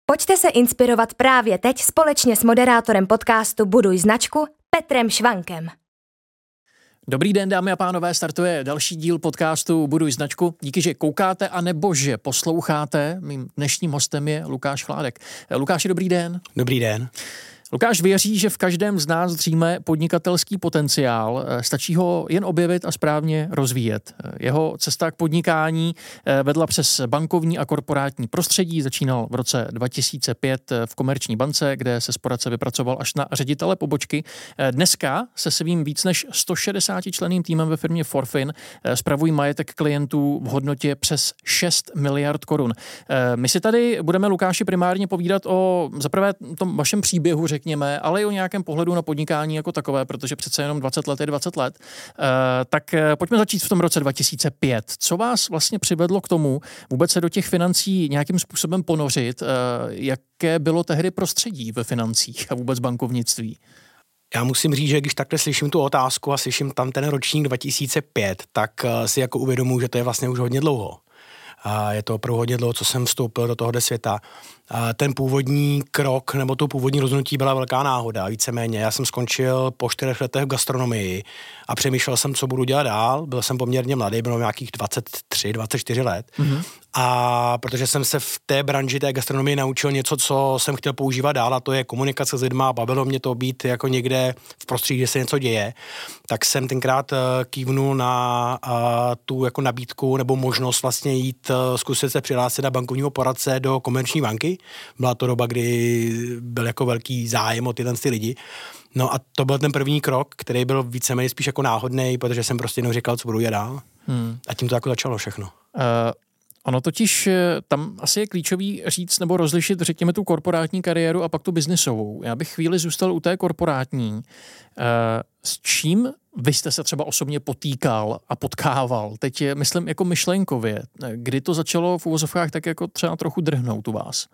Pojďte se inspirovat právě teď společně s moderátorem podcastu Buduj značku Petrem Švankem. Dobrý den, dámy a pánové, startuje další díl podcastu Buduj značku. Díky, že koukáte a nebo že posloucháte. Mým dnešním hostem je Lukáš Chládek. Lukáši, dobrý den. Dobrý den. Lukáš věří, že v každém z nás dříme podnikatelský potenciál, stačí ho jen objevit a správně rozvíjet. Jeho cesta k podnikání vedla přes bankovní a korporátní prostředí, začínal v roce 2005 v Komerční bance, kde se z poradce vypracoval až na ředitele pobočky. Dneska se svým víc než 160členným týmem ve firmě Forfin spravují majetek klientů v hodnotě přes 6 miliard korun. My si tady budeme, Lukáši, primárně povídat o zaprvé tom vašem příběhu, řekněme, ale i o nějakém pohledu na podnikání jako takové, protože přece jenom 20 let je 20 let. Tak pojďme začít v tom roce 2005. Co vás vlastně přivedlo k tomu vůbec se do těch financí nějakým způsobem ponořit? Jaké bylo tehdy prostředí ve financích a vůbec bankovnictví? Já musím říct, že když takhle slyším tu otázku a slyším tam ten ročník 2005, tak si jako uvědomuji, že to je vlastně už hodně dlouho. Je to opravdu hodně dlouho, co jsem vstoupil do tohoto světa. Ten původní krok nebo to původní rozhodnutí byla velká náhoda, víceméně. Já jsem skončil po 4 letech v gastronomii a přemýšlel jsem, co budu dělat dál. Byl jsem poměrně mladý, bylo nějakých 23, 24 let. Mm-hmm. A protože jsem se v té branži té gastronomii naučil něco, co jsem chtěl používat dál, a to je komunikace s lidma, bavilo mě to být jako někde v prostředí, kde se něco děje, tak jsem tenkrát kývnul na tu jako nabídku nebo možnost vlastně jít zkusit se přihlásit na bankovního poradce do Komerční banky. Byla to doba, kdy byl jako velký zájem o tyhle lidi. No a to byl ten první krok, který byl víceméně spíš jako náhodný, protože jsem prostě jenom říkal, co budu dělat dál. A tím to jako začalo všechno. Ono totiž tam asi je klíčový říct nebo rozlišit, řekněme, tu korporátní kariéru a pak tu biznisovou. Já bych chvíli zůstal u té korporátní. S čím vy jste se třeba osobně potýkal a potkával? Teď myslím jako myšlenkově. Kdy to začalo v uvozovkách tak jako třeba trochu drhnout u vás?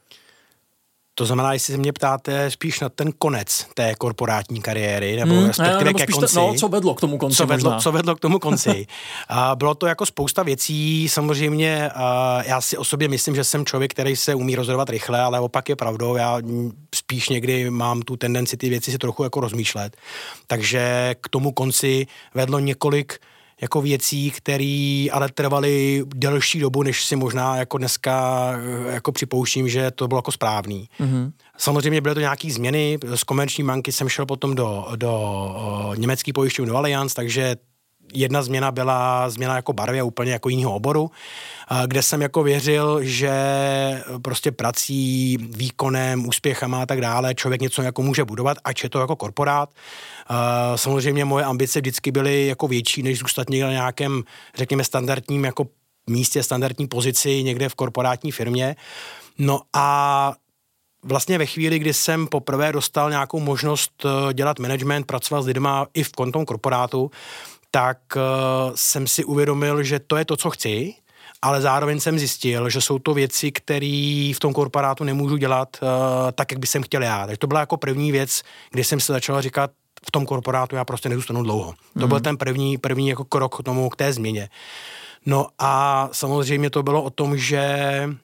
To znamená, jestli se mě ptáte spíš na ten konec té korporátní kariéry, nebo respektive ke konci. Co vedlo k tomu konci? Co vedlo k tomu konci. Bylo to jako spousta věcí, samozřejmě já si osobně myslím, že jsem člověk, který se umí rozhodovat rychle, ale opak je pravdou, já spíš někdy mám tu tendenci ty věci si trochu jako rozmýšlet. Takže k tomu konci vedlo několik jako věcí, které ale trvaly delší dobu, než si možná jako dneska jako připouštím, že to bylo jako správný. Mm-hmm. Samozřejmě byly to nějaké změny, z Komerční banky jsem šel potom do německý pojišťovny do Allianz, takže jedna změna byla změna jako barvy a úplně jako jiného oboru, kde jsem jako věřil, že prostě prací, výkonem, úspěchama a tak dále člověk něco jako může budovat, ať je to jako korporát. Samozřejmě moje ambice vždycky byly jako větší, než zůstat někde na nějakém, řekněme, standardním jako místě, standardní pozici někde v korporátní firmě. No a vlastně ve chvíli, kdy jsem poprvé dostal nějakou možnost dělat management, pracovat s lidma i v tom korporátu, tak jsem si uvědomil, že to je to, co chci, ale zároveň jsem zjistil, že jsou to věci, které v tom korporátu nemůžu dělat tak, jak bych jsem chtěl já. Takže to byla jako první věc, kdy jsem se začal říkat, v tom korporátu já prostě nezůstanu dlouho. To byl ten první jako krok k té změně. No a samozřejmě to bylo o tom, že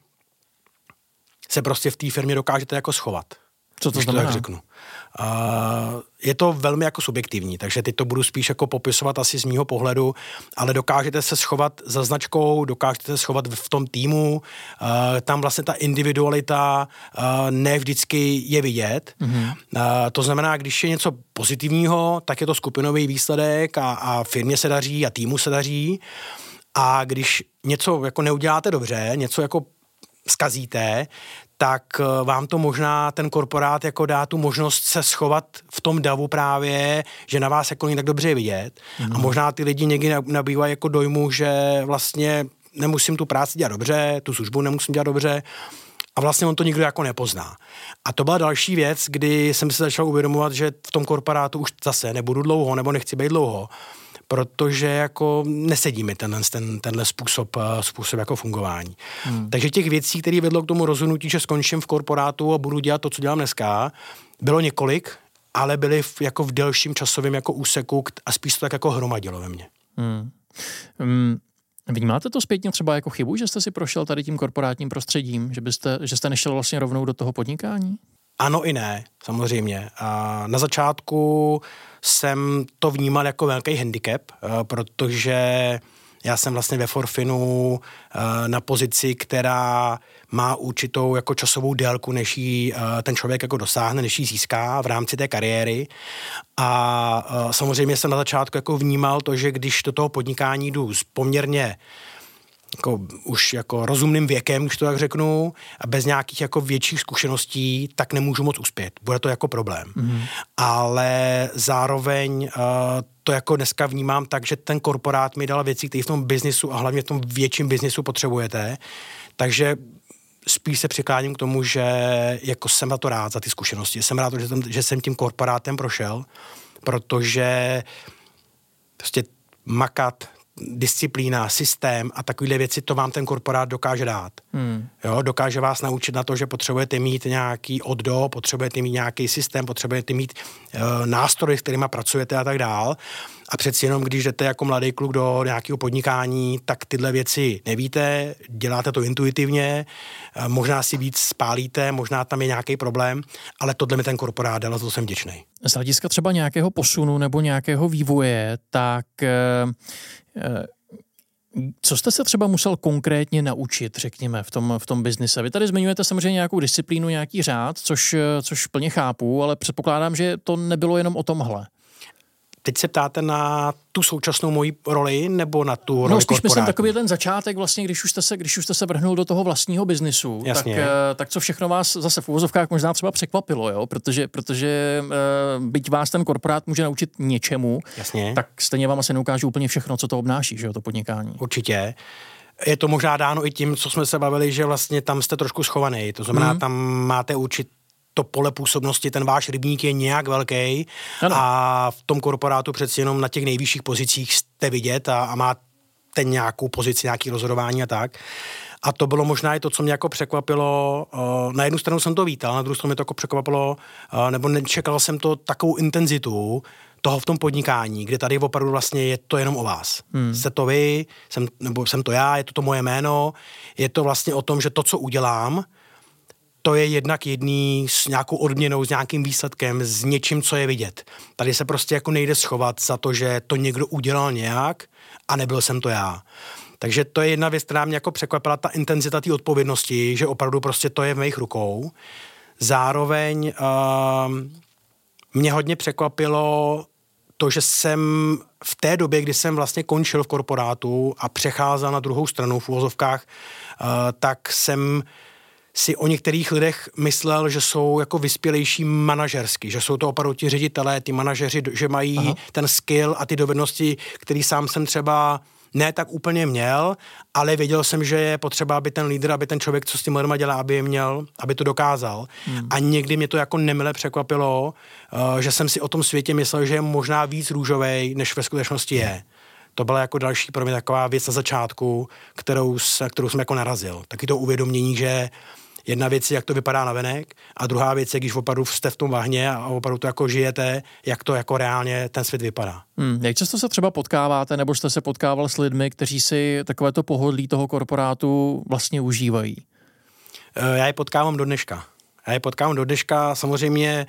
se prostě v té firmě dokážete jako schovat. Co to znamená? Tak řeknu. Je to velmi jako subjektivní, takže teď to budu spíš jako popisovat asi z mýho pohledu, ale dokážete se schovat za značkou, dokážete se schovat v tom týmu, tam vlastně ta individualita ne vždycky je vidět. Mm-hmm. To znamená, když je něco pozitivního, tak je to skupinový výsledek a firmě se daří a týmu se daří, a když něco jako neuděláte dobře, něco jako zkazíte, tak vám to možná ten korporát jako dá tu možnost se schovat v tom davu právě, že na vás jako není tak dobře vidět. A možná ty lidi někdy nabývají jako dojmu, že vlastně nemusím tu práci dělat dobře, tu službu nemusím dělat dobře, a vlastně on to nikdo jako nepozná. A to byla další věc, kdy jsem se začal uvědomovat, že v tom korporátu už zase nebudu dlouho, nebo nechci být dlouho, protože jako nesedí mi tenhle způsob jako fungování. Takže těch věcí, které vedlo k tomu rozhodnutí, že skončím v korporátu a budu dělat to, co dělám dneska, bylo několik, ale byly jako v delším časovém jako úseku a spíš to tak jako hromadilo ve mně. Vnímáte to zpětně třeba jako chybu, že jste si prošel tady tím korporátním prostředím, že jste nešel vlastně rovnou do toho podnikání? Ano i ne, samozřejmě. A na začátku jsem to vnímal jako velký handicap, protože já jsem vlastně ve Forfinu na pozici, která má určitou jako časovou délku, než ji ten člověk jako dosáhne, než ji získá v rámci té kariéry. A samozřejmě jsem na začátku jako vnímal to, že když do toho podnikání jdu s poměrně jako už jako rozumným věkem, když to tak řeknu, a bez nějakých jako větších zkušeností, tak nemůžu moc uspět. Bude to jako problém. Ale zároveň to jako dneska vnímám tak, že ten korporát mi dal věci, které v tom biznisu a hlavně v tom větším biznisu potřebujete. Takže spíš se přikláním k tomu, že jako jsem za to rád, za ty zkušenosti. Jsem rád, že jsem tím korporátem prošel, protože prostě makat, disciplína, systém a takovéhle věci, to vám ten korporát dokáže dát. Jo, dokáže vás naučit na to, že potřebujete mít nějaký oddo, potřebujete mít nějaký systém, potřebujete mít nástroje, s kterými pracujete a tak dál. A přeci jenom, když jdete jako mladý kluk do nějakého podnikání, tak tyhle věci nevíte, děláte to intuitivně, možná si víc spálíte, možná tam je nějaký problém, ale tohle mi ten korporát dal, za to jsem vděčný. Z hlediska třeba nějakého posunu nebo nějakého vývoje, tak co jste se třeba musel konkrétně naučit, řekněme, v tom biznise? Vy tady zmiňujete samozřejmě nějakou disciplínu, nějaký řád, což plně chápu, ale předpokládám, že to nebylo jenom o tomhle. Teď se ptáte na tu současnou moji roli nebo na tu roli spíš korporátní? myslím takový ten začátek vlastně, když už jste se vrhnul do toho vlastního biznisu, tak co všechno vás zase v uvozovkách možná třeba překvapilo, jo? Protože byť vás ten korporát může naučit něčemu, tak stejně vám asi neukážu úplně všechno, co to obnáší, že jo, to podnikání. Určitě. Je to možná dáno i tím, co jsme se bavili, že vlastně tam jste trošku schovaný. To znamená, tam máte to pole působnosti, ten váš rybník je nějak velký a v tom korporátu přeci jenom na těch nejvyšších pozicích jste vidět a máte nějakou pozici, nějaký rozhodování a tak. A to bylo možná i to, co mě jako překvapilo. Na jednu stranu jsem to vítal, na druhou stranu mě to jako překvapilo, nebo nečekal jsem to takovou intenzitu toho v tom podnikání, kde tady opravdu vlastně je to jenom o vás. Jste to vy, jsem to já, je to moje jméno, je to vlastně o tom, že to, co udělám, to je jednak jedný s nějakou odměnou, s nějakým výsledkem, s něčím, co je vidět. Tady se prostě jako nejde schovat za to, že to někdo udělal nějak a nebyl jsem to já. Takže to je jedna věc, která mě jako překvapila, ta intenzita té odpovědnosti, že opravdu prostě to je v mých rukou. Zároveň mě hodně překvapilo to, že jsem v té době, kdy jsem vlastně končil v korporátu a přecházel na druhou stranu v uvozovkách, tak jsem si o některých lidech myslel, že jsou jako vyspělejší manažersky, že jsou to opravdu ti ředitelé, ty manažeři, že mají ten skill a ty dovednosti, který sám jsem třeba ne tak úplně měl, ale věděl jsem, že je potřeba, aby ten lídr, aby ten člověk, co s tím lidma dělá, aby je měl, aby to dokázal. A někdy mě to jako nemile překvapilo, že jsem si o tom světě myslel, že je možná víc růžovej, než ve skutečnosti je. To byla jako další pro mě taková věc na začátku, kterou jsem jako narazil. Taky to uvědomění, že jedna věc je, jak to vypadá navenek, a druhá věc je, když opravdu jste v tom bahně a opravdu to jako žijete, jak to jako reálně ten svět vypadá. Jak často se třeba potkáváte, nebo jste se potkával s lidmi, kteří si takovéto pohodlí toho korporátu vlastně užívají? Já je potkávám do dneška. Samozřejmě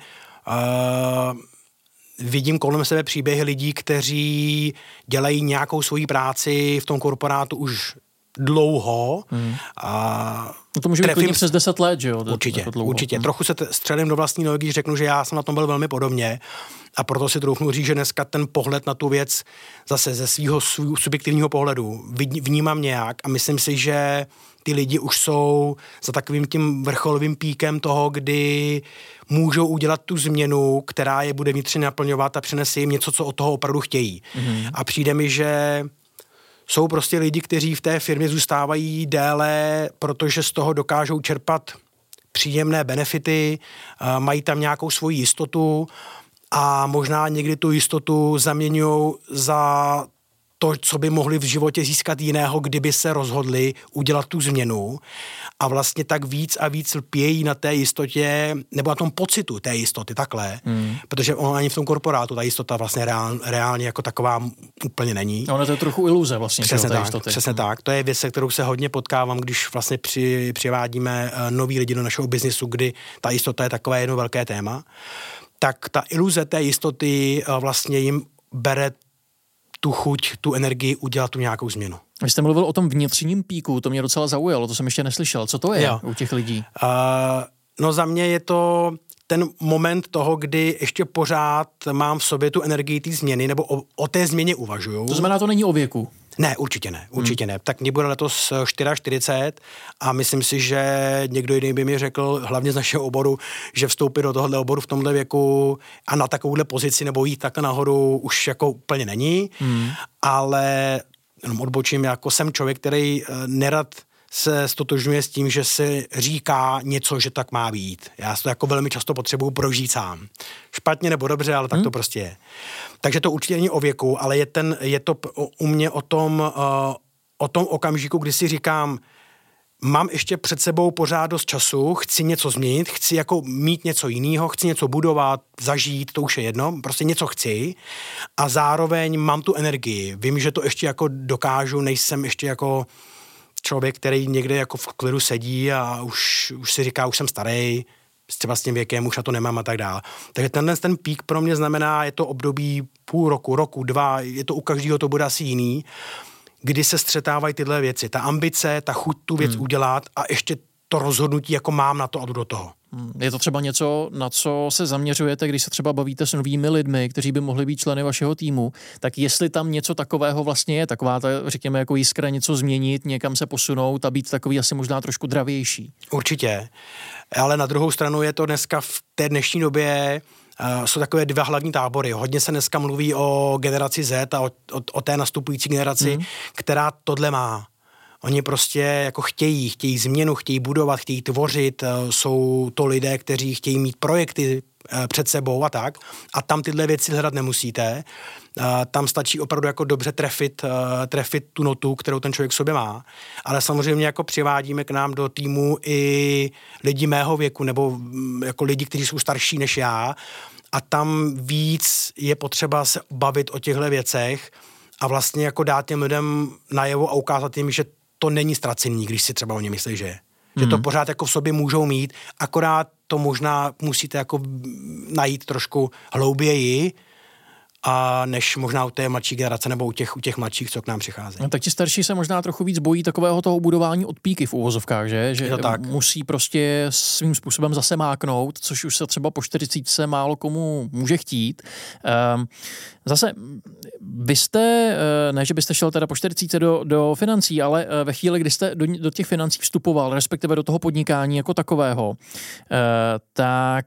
vidím kolem sebe příběhy lidí, kteří dělají nějakou svoji práci v tom korporátu už dlouho. To může být klidně přes 10 let, že jo? Určitě. Trochu se střelím do vlastní nohy, když řeknu, že já jsem na tom byl velmi podobně, a proto si troufnu říct, že dneska ten pohled na tu věc zase ze svého subjektivního pohledu vnímám nějak a myslím si, že ty lidi už jsou za takovým tím vrcholovým píkem toho, kdy můžou udělat tu změnu, která je bude vnitřně naplňovat a přinese jim něco, co od toho opravdu chtějí. A přijde mi, že jsou prostě lidi, kteří v té firmě zůstávají déle, protože z toho dokážou čerpat příjemné benefity, mají tam nějakou svoji jistotu a možná někdy tu jistotu zaměňují za to, co by mohli v životě získat jiného, kdyby se rozhodli udělat tu změnu a vlastně tak víc a víc lpějí na té jistotě nebo na tom pocitu té jistoty, takhle, protože ono ani v tom korporátu ta jistota vlastně reálně jako taková úplně není. Ono to je trochu iluze vlastně. Přesně tak. To je věc, se kterou se hodně potkávám, když vlastně přivádíme nový lidi do našeho biznisu, kdy ta jistota je takové jedno velké téma. Tak ta iluze té jistoty vlastně jim bere tu chuť, tu energii udělat tu nějakou změnu. Vy jste mluvil o tom vnitřním píku, to mě docela zaujalo, to jsem ještě neslyšel. Co to je u těch lidí? No za mě je to ten moment toho, kdy ještě pořád mám v sobě tu energii té změny, nebo o té změně uvažuju. To znamená, to není o věku? Ne, určitě ne. Tak mě bude letos 44 a myslím si, že někdo jiný by mi řekl, hlavně z našeho oboru, že vstoupit do tohohle oboru v tomhle věku a na takovouhle pozici nebo jít takhle nahoru už jako úplně není, ale jenom odbočím, jako jsem člověk, který nerad se stotožňuje s tím, že se říká něco, že tak má být. Já to jako velmi často potřebuju prožít sám. Špatně nebo dobře, ale tak to prostě je. Takže to určitě není o věku, ale je to u mě o tom okamžiku, kdy si říkám, mám ještě před sebou pořád dost času, chci něco změnit, chci jako mít něco jiného, chci něco budovat, zažít, to už je jedno, prostě něco chci a zároveň mám tu energii. Vím, že to ještě jako dokážu, nejsem ještě jako člověk, který někde jako v klidu sedí a už si říká, už jsem starý, třeba s tím věkem, už na to nemám a tak dále. Takže ten pík pro mě znamená, je to období půl roku, 2, je to u každého, to bude asi jiný, kdy se střetávají tyhle věci. Ta ambice, ta chuť tu věc udělat a ještě to rozhodnutí, jako mám na to a jdu do toho. Je to třeba něco, na co se zaměřujete, když se třeba bavíte s novými lidmi, kteří by mohli být členy vašeho týmu, tak jestli tam něco takového vlastně je, taková ta, řekněme, jako jiskra, něco změnit, někam se posunout a být takový asi možná trošku dravější. Určitě, ale na druhou stranu je to dneska v té dnešní době jsou takové 2 hlavní tábory. Hodně se dneska mluví o generaci Z a o té nastupující generaci, která tohle má. Oni prostě jako chtějí změnu, chtějí budovat, chtějí tvořit, jsou to lidé, kteří chtějí mít projekty před sebou a tak. A tam tyhle věci hledat nemusíte. Tam stačí opravdu jako dobře trefit tu notu, kterou ten člověk v sobě má. Ale samozřejmě jako přivádíme k nám do týmu i lidi mého věku nebo jako lidi, kteří jsou starší než já. A tam víc je potřeba se bavit o těchto věcech a vlastně jako dát těm lidem najevo a ukázat jim, že to není ztracený, když si třeba o ně myslí, že je. Že to pořád jako v sobě můžou mít, akorát to možná musíte jako najít trošku hlouběji, a než možná u té mladší generace nebo u těch mladších, co k nám přicházejí. No, tak ti starší se možná trochu víc bojí takového toho budování od píky v uvozovkách, že musí prostě svým způsobem zase máknout, což už se třeba po 40 málo komu může chtít. Zase vy jste, ne, že byste šel teda po 40 do financí, ale ve chvíli, kdy jste do těch financí vstupoval, respektive do toho podnikání jako takového, tak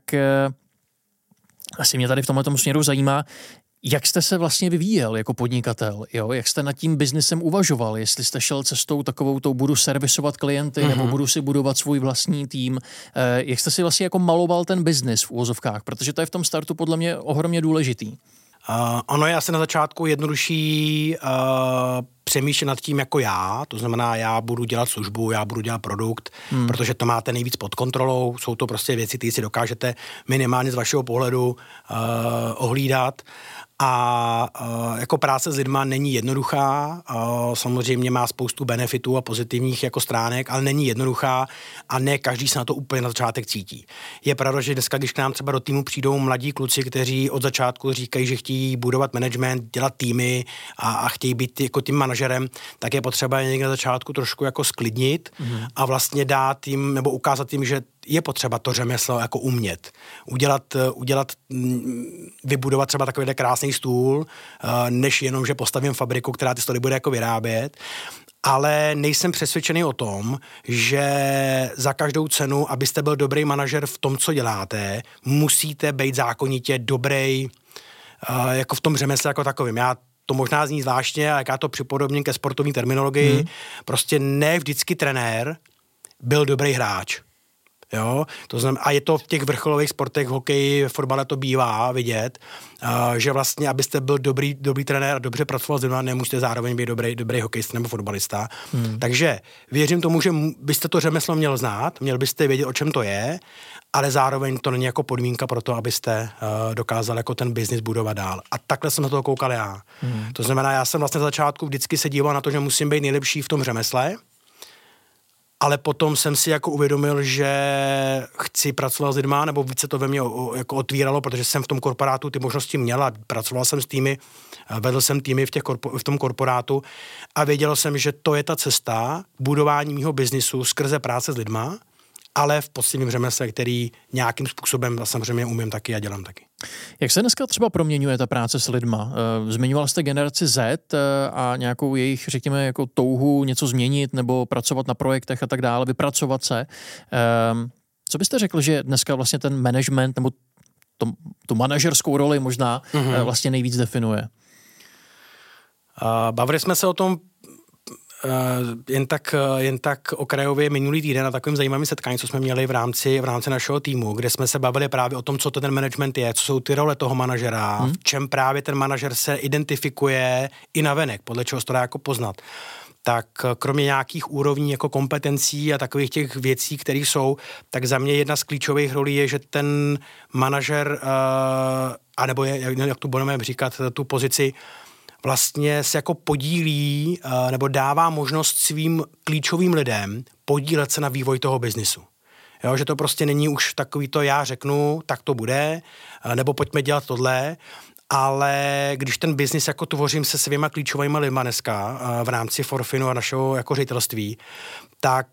asi mě tady v tomto směru zajímá, jak jste se vlastně vyvíjel jako podnikatel, jo? Jak jste nad tím biznesem uvažoval, jestli jste šel cestou takovou, budu servisovat klienty, nebo budu si budovat svůj vlastní tým, jak jste si vlastně jako maloval ten biznis v uvozovkách, protože to je v tom startu podle mě ohromně důležitý. Ono je asi na začátku jednodušší přemýšlet nad tím jako já, to znamená, já budu dělat službu, já budu dělat produkt, protože to máte nejvíc pod kontrolou, jsou to prostě věci, které si dokážete minimálně z vašeho pohledu ohlídat. A jako práce s lidma není jednoduchá, samozřejmě má spoustu benefitů a pozitivních jako stránek, ale není jednoduchá a ne každý se na to úplně na začátek cítí. Je pravda, že dneska, když k nám třeba do týmu přijdou mladí kluci, kteří od začátku říkají, že chtějí budovat management, dělat týmy a chtějí být jako tím manažerem, tak je potřeba je někde na začátku trošku jako sklidnit a vlastně dát jim nebo ukázat jim, že je potřeba to řemeslo jako umět. Vybudovat třeba takovýhle krásný stůl, než jenom, že postavím fabriku, která ty stoly bude jako vyrábět. Ale nejsem přesvědčený o tom, že za každou cenu, abyste byl dobrý manažer v tom, co děláte, musíte být zákonitě dobrý jako v tom řemesle jako takovým. Já to možná zní zvláštně, ale jak já to připodobním ke sportovní terminologii, prostě ne vždycky trenér byl dobrý hráč. Jo? To znamená, a je to v těch vrcholových sportech, v hokeji, v fotbale to bývá vidět, že vlastně, abyste byl dobrý trenér a dobře pracoval s lidmi, nemusíte zároveň být dobrý hokejista nebo fotbalista. Takže věřím tomu, že byste to řemeslo měl znát, měl byste vědět, o čem to je, ale zároveň to není jako podmínka pro to, abyste dokázal jako ten biznis budovat dál. A takhle jsem na to koukal já. To znamená, já jsem vlastně na začátku vždycky se díval na to, že musím být nejlepší v tom řemesle, ale potom jsem si jako uvědomil, že chci pracovat s lidma, nebo více to ve mně jako otvíralo, protože jsem v tom korporátu ty možnosti měl a pracoval jsem s týmy, vedl jsem týmy v tom korporátu a věděl jsem, že to je ta cesta budování mýho biznisu skrze práce s lidma, ale v poctivém řemesle, který nějakým způsobem samozřejmě umím taky a dělám taky. Jak se dneska třeba proměňuje ta práce s lidma? Zmiňoval jste generaci Z a nějakou jejich, řekněme, jako touhu něco změnit nebo pracovat na projektech a tak dále, vypracovat se. Co byste řekl, že dneska vlastně ten management nebo tu manažerskou roli možná vlastně nejvíc definuje? Bavili jsme se o tom jen tak okrajově minulý týden na takovým zajímavým setkání, co jsme měli v rámci našeho týmu, kde jsme se bavili právě o tom, co to ten management je, co jsou ty role toho manažera, v čem právě ten manažer se identifikuje i navenek, podle čeho se to dá jako poznat. Tak kromě nějakých úrovní jako kompetencí a takových těch věcí, které jsou, tak za mě jedna z klíčových rolí je, že ten manažer, anebo jak to budeme říkat, tu pozici, vlastně se jako podílí nebo dává možnost svým klíčovým lidem podílet se na vývoji toho biznisu. Jo, že to prostě není už takový to já řeknu, tak to bude, nebo pojďme dělat tohle, ale když ten biznis jako tvořím se svýma klíčovými lidma dneska v rámci Forfinu a našeho jako ředitelství, tak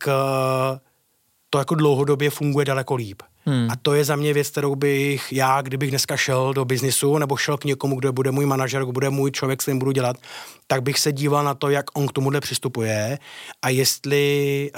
to jako dlouhodobě funguje daleko líp. A to je za mě věc, kterou bych já, kdybych dneska šel do biznisu nebo šel k někomu, kdo bude můj manažer, kdo bude můj člověk, s kterým budu dělat, tak bych se díval na to, jak on k tomuhle přistupuje a jestli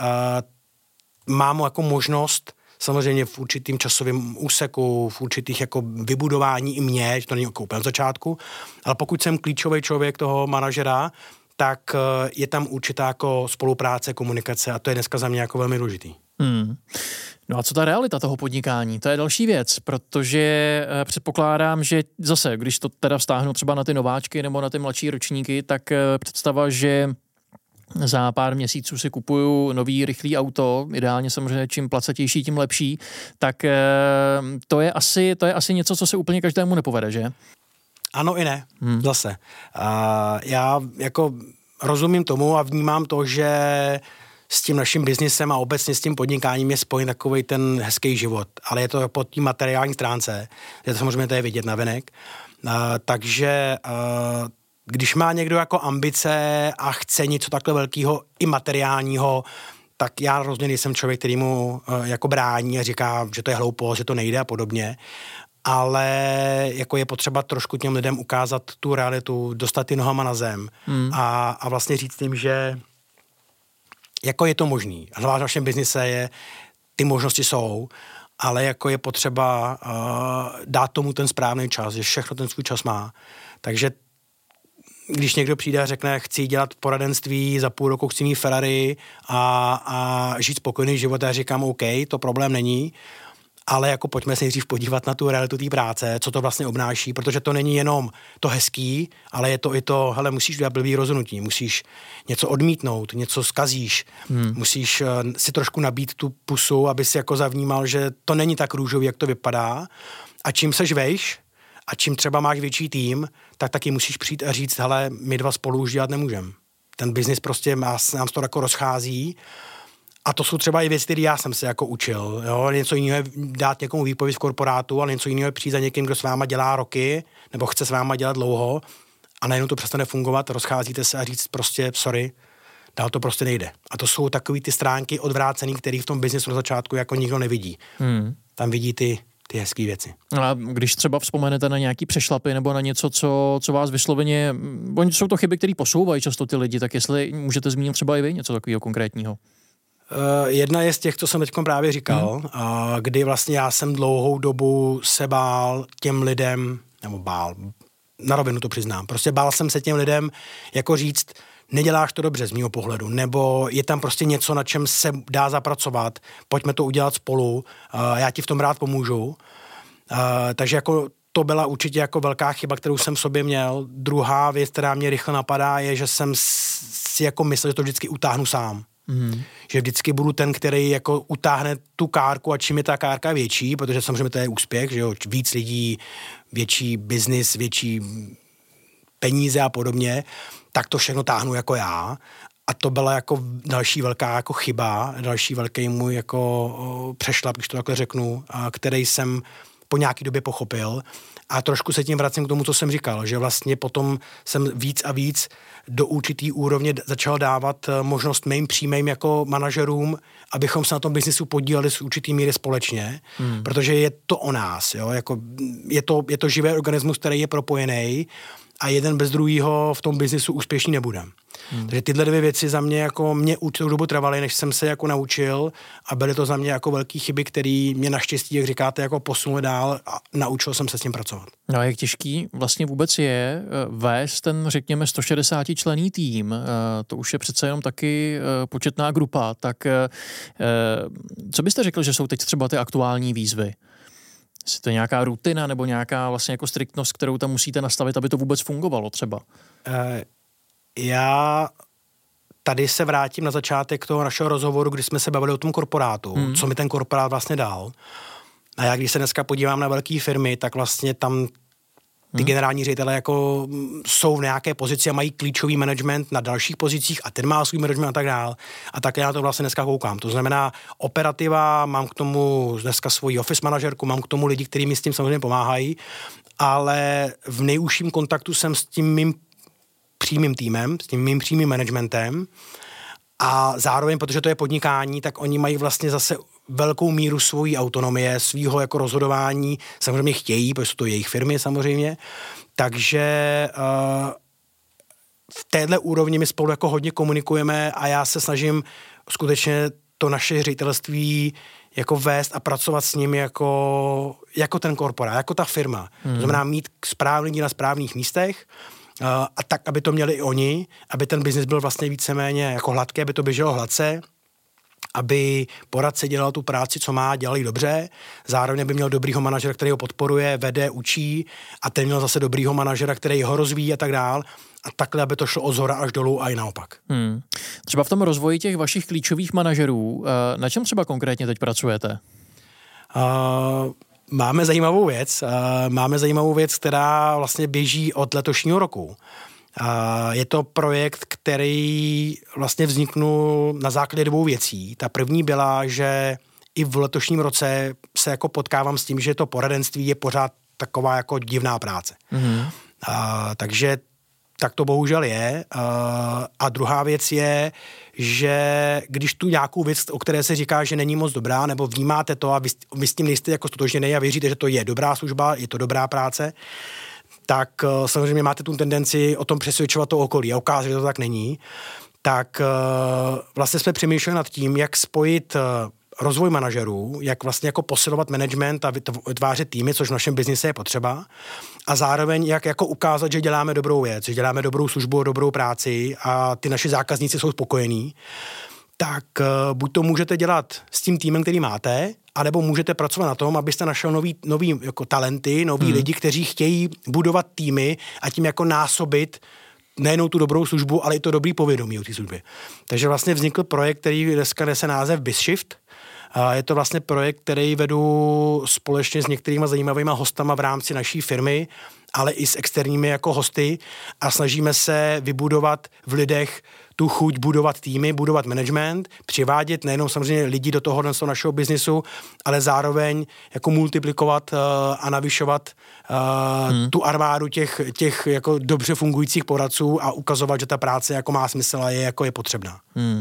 mám jako možnost samozřejmě v určitým časovém úseku, v určitých jako vybudování i mě, to není jako úplně od začátku, ale pokud jsem klíčový člověk toho manažera, tak je tam určitá jako spolupráce, komunikace a to je dneska za mě jako velmi důležitý. No a co ta realita toho podnikání? To je další věc, protože předpokládám, že zase, když to teda vztáhnu třeba na ty nováčky nebo na ty mladší ročníky, tak představa, že za pár měsíců si kupuju nový rychlý auto, ideálně samozřejmě čím placetější, tím lepší, tak to je asi něco, co se úplně každému nepovede, že? Ano i ne, zase. Já jako rozumím tomu a vnímám to, že s tím naším biznisem a obecně s tím podnikáním je spojen takovej ten hezký život, ale je to pod tím materiální stránce, je to samozřejmě to je vidět navenek, takže když má někdo jako ambice a chce něco takhle velkého i materiálního, tak já rozhodně nejsem člověk, který mu jako brání a říká, že to je hloupost, že to nejde a podobně, ale jako je potřeba trošku těm lidem ukázat tu realitu, dostat ty nohama na zem a vlastně říct jim, že jako je to možný. Zvlášť v našem biznise je, ty možnosti jsou, ale jako je potřeba dát tomu ten správný čas, že všechno ten svůj čas má. Takže když někdo přijde a řekne, chci dělat poradenství, za půl roku chci mít Ferrari a žít spokojný život, já říkám, OK, to problém není, ale jako pojďme se nejdřív podívat na tu realitu té práce, co to vlastně obnáší, protože to není jenom to hezký, ale je to i to, hele, musíš udělat blbý rozhodnutí, musíš něco odmítnout, něco zkazíš, musíš si trošku nabít tu pusu, aby si jako zavnímal, že to není tak růžový, jak to vypadá a čím seš vejš a čím třeba máš větší tým, tak taky musíš přijít a říct, hele, my dva spolu už dělat nemůžeme. Ten biznis prostě nám se to jako rozchází. A to jsou třeba i věci, které já jsem se jako učil. Jo? Něco jiného je dát někomu výpověď v korporátu, ale něco jiného je přijít za někým, kdo s váma dělá roky, nebo chce s váma dělat dlouho a najednou to přestane fungovat, rozcházíte se a říct prostě sorry, dál to prostě nejde. A to jsou takový ty stránky odvrácený, který v tom biznesu na začátku jako nikdo nevidí. Tam vidí ty hezké věci. A když třeba vzpomenete na nějaký přešlapy nebo na něco, co vás vysloveně, oni jsou to chyby, které posouvají často ty lidi, tak jestli můžete zmínit třeba i vy něco takového konkrétního. Jedna je z těch, co jsem teď právě říkal, kdy vlastně já jsem dlouhou dobu se bál těm lidem, nebo Na rovinu to přiznám. Prostě bál jsem se těm lidem jako říct, neděláš to dobře z mýho pohledu, nebo je tam prostě něco, na čem se dá zapracovat, pojďme to udělat spolu, já ti v tom rád pomůžu. Takže jako to byla určitě jako velká chyba, kterou jsem v sobě měl. Druhá věc, která mě rychle napadá, je, že jsem si jako myslel, že to vždycky utáhnu sám. Že vždycky budu ten, který jako utáhne tu kárku a čím je ta kárka větší, protože samozřejmě to je úspěch, že jo, víc lidí, větší biznis, větší peníze a podobně, tak to všechno táhnu jako já. A to byla jako další velká jako chyba, další velký můj jako přešlap, když to takhle řeknu, který jsem po nějaký době pochopil. A trošku se tím vracím k tomu, co jsem říkal, že vlastně potom jsem víc a víc do určitý úrovně začal dávat možnost mým přímým jako manažerům, abychom se na tom biznisu podíleli z určitý míry společně, protože je to o nás, jo? Jako je to živý organismus, který je propojený a jeden bez druhého v tom biznisu úspěšný nebude. Takže tyhle dvě věci za mě jako mě určitou dobu trvaly, než jsem se jako naučil a byly to za mě jako velký chyby, které mě naštěstí, jak říkáte, jako posunuly dál a naučil jsem se s tím pracovat. No a jak těžký vlastně vůbec je vést ten, řekněme, 160členný tým, to už je přece jenom taky početná grupa, tak co byste řekl, že jsou teď třeba ty aktuální výzvy? Jestli to je nějaká rutina nebo nějaká vlastně jako striktnost, kterou tam musíte nastavit, aby to vůbec fungovalo třeba? Já tady se vrátím na začátek toho našeho rozhovoru, kdy jsme se bavili o tom korporátu, co mi ten korporát vlastně dal. A já když se dneska podívám na velké firmy, tak vlastně tam ty generální ředitelé jako jsou v nějaké pozici a mají klíčový management na dalších pozicích a ten má svůj management a tak dál. A tak já na to vlastně dneska koukám. To znamená operativa, mám k tomu dneska svoji office manažerku, mám k tomu lidi, kteří mi s tím samozřejmě pomáhají, ale v nejužším kontaktu jsem s tím mým přímým týmem, s tím mým přímým managementem a zároveň, protože to je podnikání, tak oni mají vlastně zase velkou míru svojí autonomie, svýho jako rozhodování, samozřejmě chtějí, protože jsou to jejich firmy samozřejmě, takže v téhle úrovni my spolu jako hodně komunikujeme a já se snažím skutečně to naše ředitelství jako vést a pracovat s ním jako ten korporát, jako ta firma. To znamená mít správný lidi na správných místech, a tak, aby to měli i oni, aby ten biznis byl vlastně víceméně jako hladký, aby to běželo hladce, aby poradce dělal tu práci, co má, dělali dobře, zároveň by měl dobrýho manažera, který ho podporuje, vede, učí a ten měl zase dobrýho manažera, který ho rozvíjí a tak dál. A takhle, aby to šlo od zhora až dolů a i naopak. Třeba v tom rozvoji těch vašich klíčových manažerů, na čem třeba konkrétně teď pracujete? Máme zajímavou věc, která vlastně běží od letošního roku. Je to projekt, který vlastně vzniknul na základě dvou věcí. Ta první byla, že i v letošním roce se jako potkávám s tím, že to poradenství je pořád taková jako divná práce. Takže tak to bohužel je. A druhá věc je, že když tu nějakou věc, o které se říká, že není moc dobrá, nebo vnímáte to a vy s tím nejste jako stotožněný a věříte, že to je dobrá služba, je to dobrá práce, tak samozřejmě máte tu tendenci o tom přesvědčovat to okolí a ukázat, že to tak není. Tak vlastně jsme přemýšleli nad tím, jak spojit rozvoj manažerů, jak vlastně jako posilovat management a vytvářet týmy, což v našem biznise je potřeba. A zároveň jak jako ukázat, že děláme dobrou věc, že děláme dobrou službu, dobrou práci a ty naši zákazníci jsou spokojení. Tak buď to můžete dělat s tím týmem, který máte, anebo můžete pracovat na tom, abyste našel nový jako talenty, noví lidi, kteří chtějí budovat týmy a tím jako násobit nejenom tu dobrou službu, ale i to dobrý povědomí o té službě. Takže vlastně vznikl projekt, který dneska nese název BizShift. Je to vlastně projekt, který vedu společně s některýma zajímavýma hostama v rámci naší firmy, ale i s externími jako hosty a snažíme se vybudovat v lidech tu chuť budovat týmy, budovat management, přivádět nejenom samozřejmě lidi do toho našeho biznisu, ale zároveň jako multiplikovat a navyšovat tu armádu těch jako dobře fungujících poradců a ukazovat, že ta práce jako má smysl a je potřebná.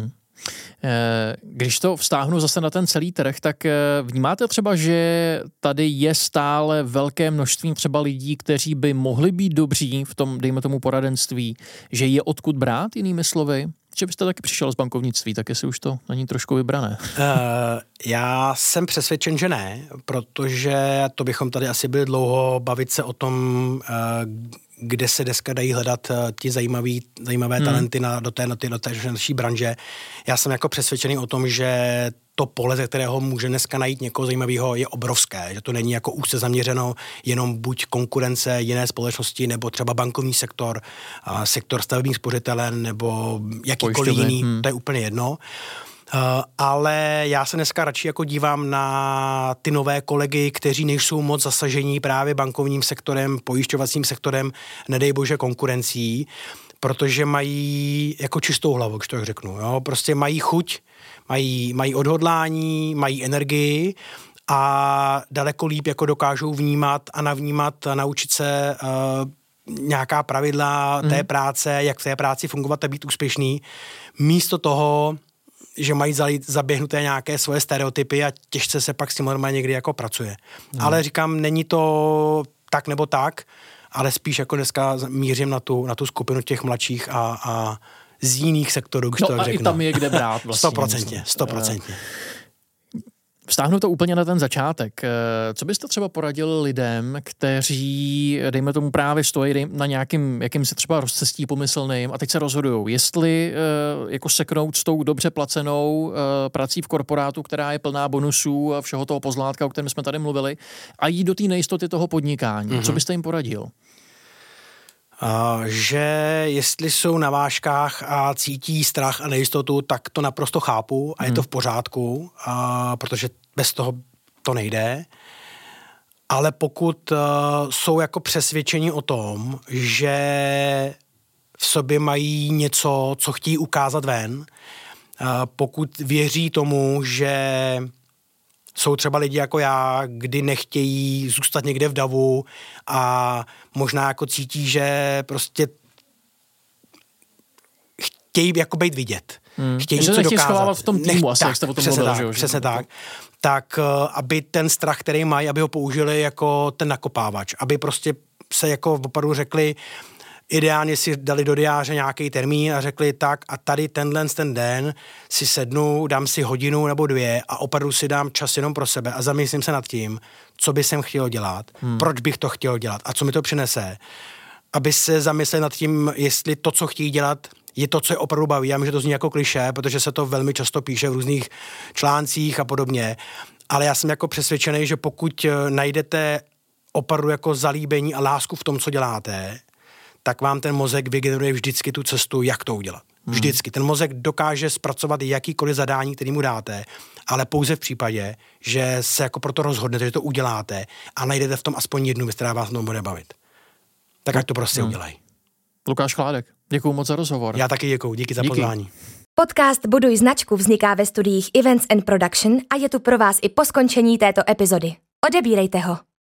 Když to vztáhnu zase na ten celý trh, tak vnímáte třeba, že tady je stále velké množství třeba lidí, kteří by mohli být dobří v tom, dejme tomu, poradenství, že je odkud brát, jinými slovy? Že byste taky přišel z bankovnictví, tak jestli už to není trošku vybrané. Já jsem přesvědčen, že ne, protože to bychom tady asi byli dlouho bavit se o tom, kde se dneska dají hledat ti zajímavé talenty do té naší branže. Já jsem jako přesvědčený o tom, že to pole, ze kterého může dneska najít někoho zajímavého, je obrovské. Že to není jako úzce zaměřeno jenom buď konkurence jiné společnosti, nebo třeba bankovní sektor, sektor stavebních spořitelen, nebo jakýkoliv jiný, to je úplně jedno. Ale já se dneska radši jako dívám na ty nové kolegy, kteří nejsou moc zasažení právě bankovním sektorem, pojišťovacím sektorem, nedej bože konkurencí, protože mají jako čistou hlavu, když to tak řeknu. Jo? Prostě mají chuť, mají odhodlání, mají energii a daleko líp jako dokážou vnímat a navnímat a naučit se nějaká pravidla té práce, jak v té práci fungovat a být úspěšný. Místo toho, že mají zaběhnuté nějaké svoje stereotypy a těžce se pak s tím normálně někdy jako pracuje. Ale říkám, není to tak nebo tak, ale spíš jako dneska mířím na tu skupinu těch mladších a z jiných sektorů, když to řeknu. I tam je kde brát vlastně. 100%. Vztáhnu to úplně na ten začátek. Co byste třeba poradili lidem, kteří, dejme tomu, právě stojí na nějakým jakýmsi třeba rozcestí pomyslným a teď se rozhodujou, jestli jako seknout s tou dobře placenou prací v korporátu, která je plná bonusů a všeho toho pozlátka, o kterém jsme tady mluvili, a jít do té nejistoty toho podnikání. Co byste jim poradil? Že jestli jsou na vážkách a cítí strach a nejistotu, tak to naprosto chápu a je to v pořádku, protože bez toho to nejde. Ale pokud jsou jako přesvědčeni o tom, že v sobě mají něco, co chtějí ukázat ven, pokud věří tomu, že jsou třeba lidi jako já, kdy nechtějí zůstat někde v davu a možná jako cítí, že prostě chtějí jako být vidět. Chtějí něco dokázat. Schovávat v tom týmu asi, jak jste o tom mluvil. Přesně tak. Tak aby ten strach, který mají, aby ho použili jako ten nakopávač. Aby prostě se jako opravdu řekli, ideálně si dali do diáře nějaký termín a řekli tak a tady ten den si sednu, dám si hodinu nebo 2 a opravdu si dám čas jenom pro sebe a zamyslím se nad tím, co by jsem chtěl dělat, proč bych to chtěl dělat a co mi to přinese. Aby se zamysleli nad tím, jestli to, co chtějí dělat, je to, co je opravdu baví. Já vím, že to zní jako klišé, protože se to velmi často píše v různých článcích a podobně, ale já jsem jako přesvědčený, že pokud najdete opravdu jako zalíbení a lásku v tom, co děláte, tak vám ten mozek vygeneruje vždycky tu cestu, jak to udělat. Vždycky. Ten mozek dokáže zpracovat jakýkoliv zadání, který mu dáte, ale pouze v případě, že se jako proto rozhodnete, že to uděláte a najdete v tom aspoň jednu věc, která vás bude bavit. Tak ať to prostě udělají. Lukáš Chládek, děkuju moc za rozhovor. Já taky děkuju, díky za pozvání. Podcast Buduj značku vzniká ve studiích Events and Production a je tu pro vás i po skončení této epizody. Odebírejte ho.